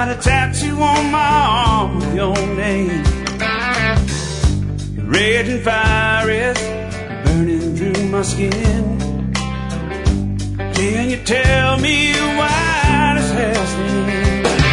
got a tattoo on my arm with your name. Red and fire burning through my skin. Can you tell me why this has been?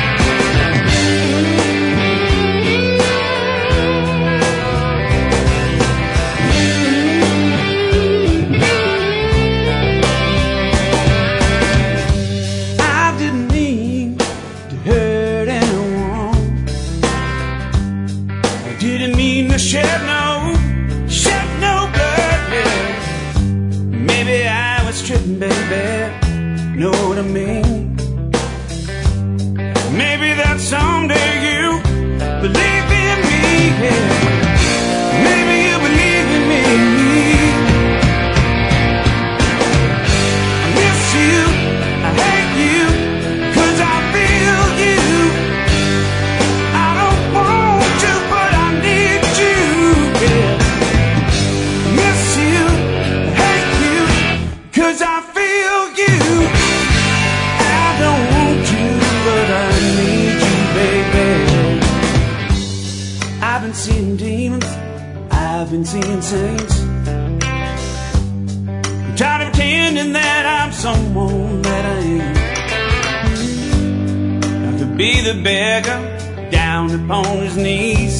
I didn't mean to hurt anyone. I didn't mean to shed no blood, yeah. Maybe I was tripping, baby, know what I mean? Maybe that someday you believe in me, yeah. Maybe you believe in me. I miss you, I hate you, 'cause I feel you. I don't want to, but I need you, yeah. I miss you, I hate you, 'cause I feel you. I don't want you, but I need you, baby. I've been seeing demons, I've been seeing saints. I'm tired of pretending that I'm someone that I ain't. I could be the beggar down upon his knees,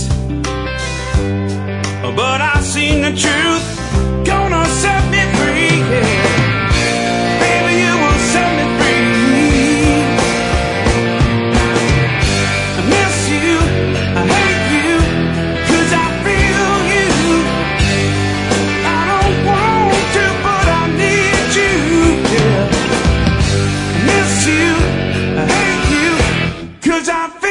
but I've seen the truth, gonna set me free, yeah. Baby, you will set me free. I miss you, I hate you, 'cause I feel you. I don't want to, but I need you, yeah. I miss you, I hate you, 'cause I feel